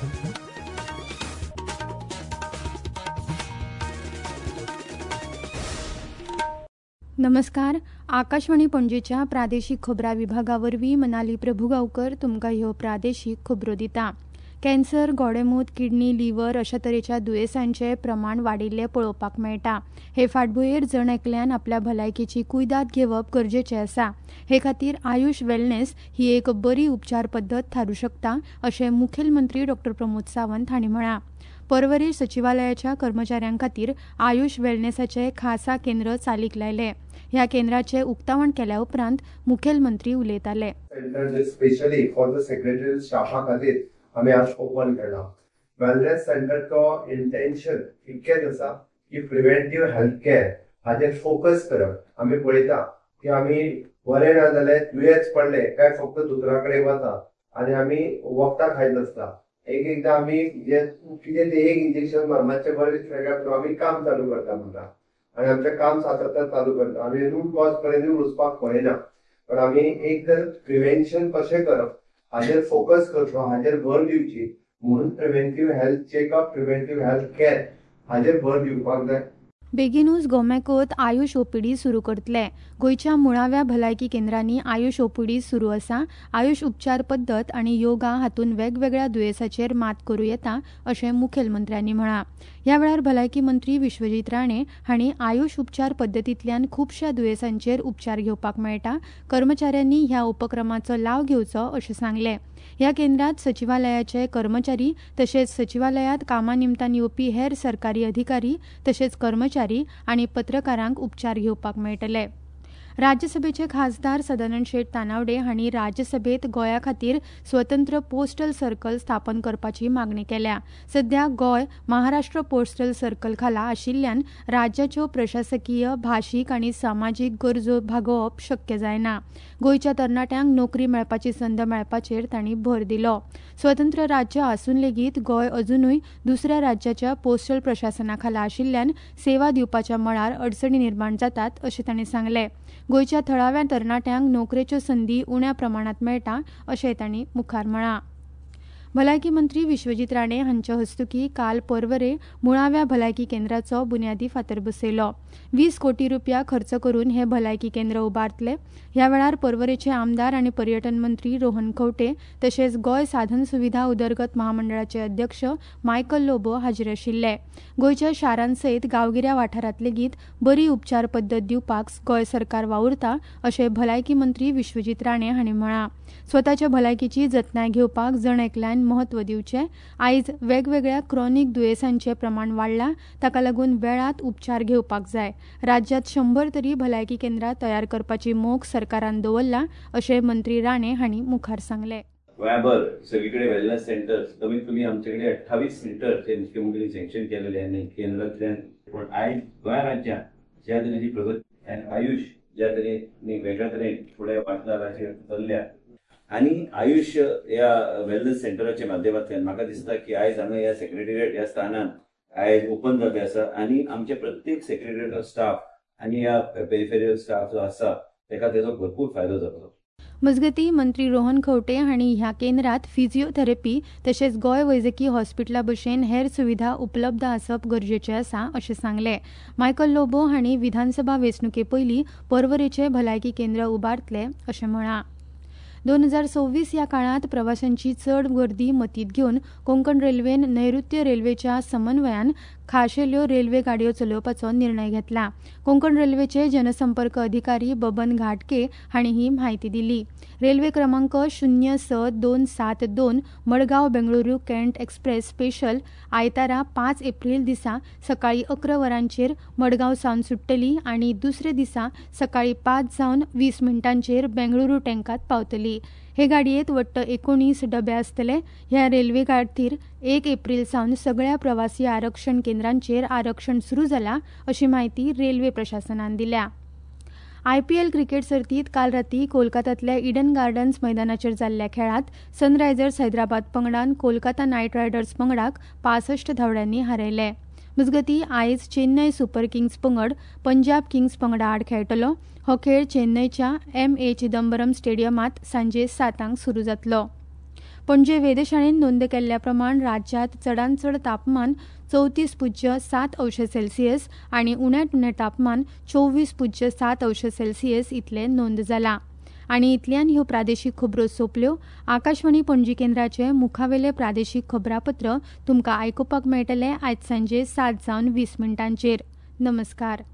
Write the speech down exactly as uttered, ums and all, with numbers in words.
नमस्कार. आकाशवाणी पणजेच्या प्रादेशीक खबरां विभागावरवीं मनाली प्रभुगांवकर तुमकां ह्यो प्रादेशीक खबरो दिता. कॅन्सर, गोडेमूत, किडनी, लिव्हर अशा तरेच्या दुयेंसांचें प्रमाण वाडिल्लें पळोवपाक मेळटा. हे फाटभुंयेर जण एकल्यान आपल्या भलायकेची कुयदाद घेवप गरजेचें आसा. हे खातीर आयुष वेलनेस ही एक बरी उपचार पद्दत थारूं शकता अशें मुखेलमंत्री डॉ प्रमोद सावंत हांणी म्हळां. पर्वरी सचिवालयाच्या कर्मचाऱ्यां खातीर आयुष वेलनेसाचें खासा केंद्र चालीक लायले. ह्या केंद्राचें उक्तावण केल्या उपरांत मुखेलमंत्री उलयताले. Centre specially for the secretary स्टाफा खातीर आमी आज ओपन केला. वेलनेस सेंटरचो इंटेंशन इतकेंच आसा की प्रिव्हेंटिव्ह हेल्थ केअर हाचेर फोकस करप. आमी पळयता की आमी बरें ना जाल्यार दुयेंस पडलें काय फक्त दोतोरा कडेन वता आनी आमी वखदां खायत आसता. एक एकदां आमी जे कितें तें एक इंजेक्शन मारमाचें बरें दिसलें आमी काम चालू करता म्हणटा आनी आमचें काम सातत्यान चालू करता. आमी रूट कॉज कडेनूय वचपाक पळयना, पण आमी एक तर प्रिव्हेन्शन कशें करप हाचेर फोकस करचो, हाचेर भर दिवची. म्हणून preventive health checkup, preventive health care हाचेर भर दिवपाक जाय. बेगीनूच गोमेकोत आयुष ओपीडी सुरू करतले. गोंयच्या मुळाव्या भलायकी केंद्रांनी आयुष ओपीडी सुरू आसा. आयुष उपचार पद्दत आनी योगा हातूंत वेगवेगळ्या दुयेंसांचेर मात करूं येता अशें मुखेलमंत्र्यांनी म्हळां. ह्या वेळार भलायकी मंत्री विश्वजीत राणे हांणी आयुष उपचार पद्दतींतल्यान खुबश्या दुयेंसांचेर उपचार घेवपाक मेळटा. कर्मचाऱ्यांनी ह्या उपक्रमाचो लाव घेवचो अशें सांगलें. ह्या केंद्रांत सचिवालयाचे कर्मचारी तशेंच सचिवालयांत कामा निमतान येवपी हेर सरकारी अधिकारी तशेंच कर्मचारी आनी पत्रकारांक उपचार घेवपाक मेळटले. राज्यसभेचे खासदार सदानंद शेट तानावडे हांणी राज्यसभेत गोंया खातीर स्वतंत्र पोस्टल सर्कल स्थापन करपाची मागणी केल्या. सध्या गोंय महाराष्ट्र पोस्टल सर्कल खाला आशिल्ल्यान राज्याच्यो प्रशासकीय, भाशीक आनी सामाजीक गरजो भागोवप शक्य जायना. गोंयच्या तरणाट्यांक नोकरी मेळपाची संद मेळपाचेर तांणी भर दिलो. स्वतंत्र राज्य आसून लेगीत गोंय अजूनय दुसऱ्या राज्याच्या पोस्टल प्रशासना खाला आशिल्ल्यान सेवा दिवपाच्या मळार अडचणी निर्माण जातात अशें तांणी सांगलें. गोंयच्या थळाव्या तरणाट्यांक नोकरेच्यो संदी उण्या प्रमाणात मेळटा अशें तांणी मुखार म्हळां. भलायकी मंत्री विश्वजीत राणे हांच्या हस्तुकीं काल पर्वरे मुळाव्या भलायकी केंद्राचो बुन्यादी फातर बसयलो. वीस कोटी रुपया खर्च करून हे भलायकी केंद्र उबारतले. ह्या वेळार पर्वरेचे आमदार आनी पर्यटन मंत्री रोहन खंवटे तशेंच गोंय साधन सुविधा उदरगत महामंडळाचे अध्यक्ष मायकल लोबो हाजीर आशिल्ले. गोंयच्या शारां सयत गांवगिऱ्या वाठारांत लेगीत बरी उपचार पद्दत दिवपाक गोंय सरकार वावुरता अशें भलायकी मंत्री विश्वजीत राणे हांणी म्हळां. स्वताच्या भलायकेची जतनाय घेवपाक जण एकल्यान महत्व दिवचें. आयज वेगवेगळ्या क्रॉनिक दुयेंसांचें प्रमाण वाडलां, ताका लागून वेळात उपचार घेवपाक जाय. राज्यांत शंभर तरी भलायकी केंद्रां तयार करपाची मोख सरकारान दवरला अशें मंत्री राणे हांणी मुखार सांगलें. गोंयभर सगळीकडे वेलनेस सेंटर कमीत कमी आमचे अठ्ठावीस सेंटर ते मुख्यमंत्री सँक्शन केलेले आनी केंद्रांतल्यान. पण आयज गोंय राज्यांत ज्या तरेची प्रगती आनी आयुष ज्या तरेन वेगळ्या तरेन फुडें वाटचालाचेर चल्ल्या आनी आयुष ह्या वेलनेस सेंटराच्या माध्यमांतल्यान म्हाका दिसता की आयज हांगा ह्या सेक्रेटरिएट ह्या स्थानान आयज ओपन जाल्लें आसा आनी आमचे प्रत्येक सेक्रेटरिएट स्टाफ आनी ह्या पेरिफेरियल स्टाफ जो आसा ताका तेजो भरपूर फायदो जातलो. मजगतीं मंत्री रोहन खंवटे हांणी ह्या केंद्रांत फिजिओथेरपी तशेंच गोंय वैजकी हॉस्पिटला भशेन हेर सुविधा उपलब्ध आसप गरजेचें आसा अशें सांगलें. मायकल लोबो हांणी विधानसभा वेंचणुके पयलीं पर्वरेचें भलायकी केंद्र उबारतले अशें म्हळां. दोन हजार सव्वीस ह्या काळांत प्रवाशांची चड गर्दी मतींत घेवन कोंकण रेल्वेन नैऋत्य रेल्वेच्या समन्वयान खाशेल्यो रेल्वे गाडयो चलोवपाचो निर्णय घेतला. कोंकण रेल्वेचे जनसंपर्क अधिकारी बबन घाटके हांणी ही म्हायती दिली. रेल्वे क्रमांक शुन्य स दोन सात दोन Madgaon Bengaluru cant express special आयतारा पांच एप्रील दिसा सकाळी अकरा वरांचेर मडगांव सावन सुट्टली आनी दुसरे दिसा सकाळी पांच जावन वीस मिनटांचेर बेंगळुरू टँकात पावतली. हे गाडयेंत वट्ट एकोणीस डबे आसतले. ह्या रेल्वे खातीर एक एप्रील सावन सगळ्या प्रवासी आरक्षण केंद्रांचेर आरक्षण सुरू जालां अशी माहिती रेल्वे प्रशासनान दिल्या. आयपीएल क्रिकेट सर्तीत काल रातीं कोलकात्यांतल्या इडन गार्डन्स मैदानाचेर जाल्ल्या खेळांत सनरायझर्स हैदराबाद पंगडान कोलकाता नायट रायडर्स पंगडाक पासष्ट धांवड्यांनी हारयले. मजगतीं आयज चेन्नय सुपर किंग्स पंगड पंजाब किंग्स पंगडा आड खेळटलो. हो खेळ चेन्नयच्या एम ए चिदंबरम स्टेडियमांत सांजे सातांक सुरू जातलो. पणजे वेधशाळेन नोंद केल्ल्या प्रमाण राज्यांत चडांत चड तापमान चवतीस पुज्य सात अंश सेल्सियस आनी उण्यांत उणें तापमान चोवीस पुज्य सात अंश सेल्सियस इतलें नोंद जालां. आनी इतल्यान ह्यो प्रादेशीक खबरो सोंपल्यो. आकाशवाणी पणजी केंद्राचे मुखावेले प्रादेशीक खबरापत्र तुमकां आयकुपाक मेळटले आयज सांजे सात जावन वीस मिनटांचेर. नमस्कार.